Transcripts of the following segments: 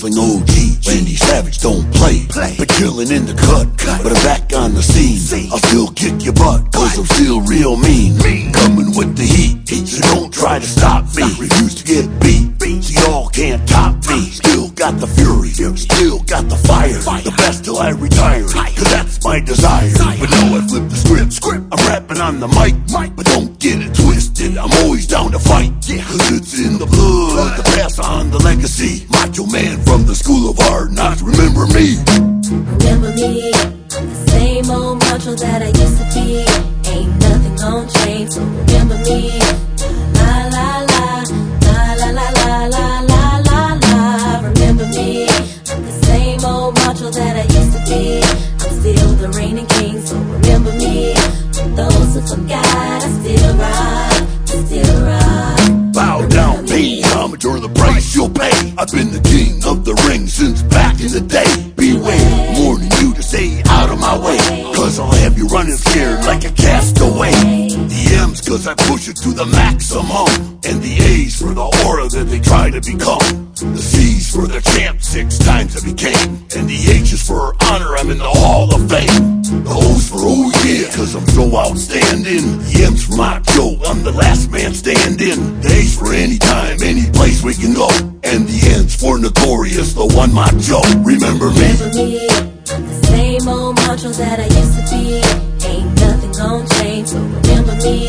wrestling OG. Randy Savage don't play. Been killing in the cut, but I'm back on the scene. I'll still kick your butt, cause I'm still real mean. Coming with the heat, so don't try to stop me. Refuse to get beat, so y'all can't top me. Still got the fury, still got the fire. The best till I retire, cause that's my desire. But now I flip the script, I'm rapping on the mic. But don't get it twisted, I'm always down to fight. Cause it's in the blood to pass on the legacy. Macho man from the school of hard knocks, remember me. Remember me, I'm the same old macho that I used to be. Ain't nothing gon' change, so remember me. La la la, la la la la la la la la. Remember me, I'm the same old macho that I used to be. I'm still the reigning king, so remember me. For those who forgot, I still rock, I still rock. Bow down, pay homage or the price you'll pay. I've been the king of the ring since back in the day. Beware, warning you to stay out of my way, cause I'll have you running scared like a castaway. The M's cause I push it to the maximum, and the A's for the aura that they try to become. The C's for the champ, 6 times I became. And the H is for honor, I'm in the Hall of Fame. The O's for oh yeah, cause I'm so outstanding. The M's for macho, I'm the last man standing. The A's for anytime, any place we can go. And the N's for notorious, the one macho. Remember me? Remember me, I'm the same old macho that I used to be. Ain't nothing gon' change, so remember me.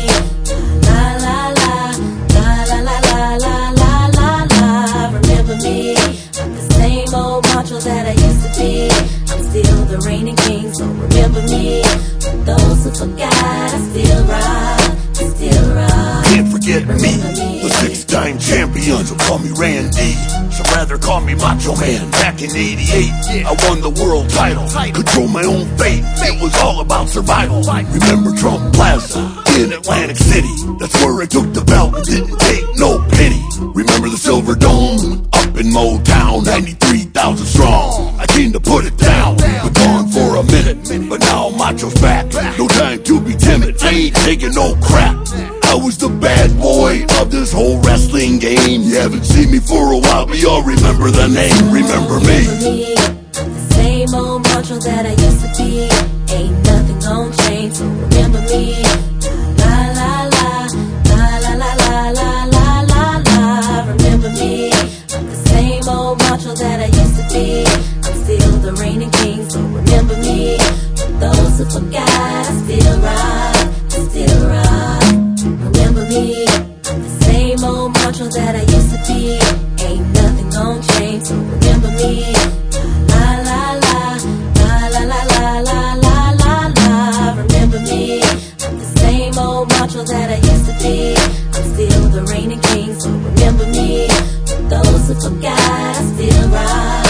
La la la, la la la la la la la la. Remember me, I'm the same old macho that I used to be. I'm still the reigning king, so remember me. For those who forgot, I still rock, I still rock. Can't forget me, the 6-time champion. So call me Randy, so rather call me Macho Man. Back in '88, I won the world title. Control my own fate, it was all about survival. Remember Trump Plaza in Atlantic City? That's where I took the belt and didn't take no pity. Remember the Silver Dome up in Motown, 93,000 strong. I came to put it down, but gone for a minute. But now Macho's back, no time to be timid. I ain't taking no crap. I was the bad boy of this whole wrestling game. You haven't seen me for a while, but y'all remember the name. Remember me. Remember me, I'm the same old macho that I used to be. Ain't nothing gon' change, so remember me. La la la, la la la la la la la la. Remember me, I'm the same old macho that I used to be. I'm still the reigning king, so remember me. For those who forgot, I still rock, I still rock. Remember me, I'm the same old macho that I used to be. Ain't nothing gon' change, so remember me. La la la, la la la la la la la la. Remember me, I'm the same old macho that I used to be. I'm still the reigning king, so remember me. For those who forgot, I still rock.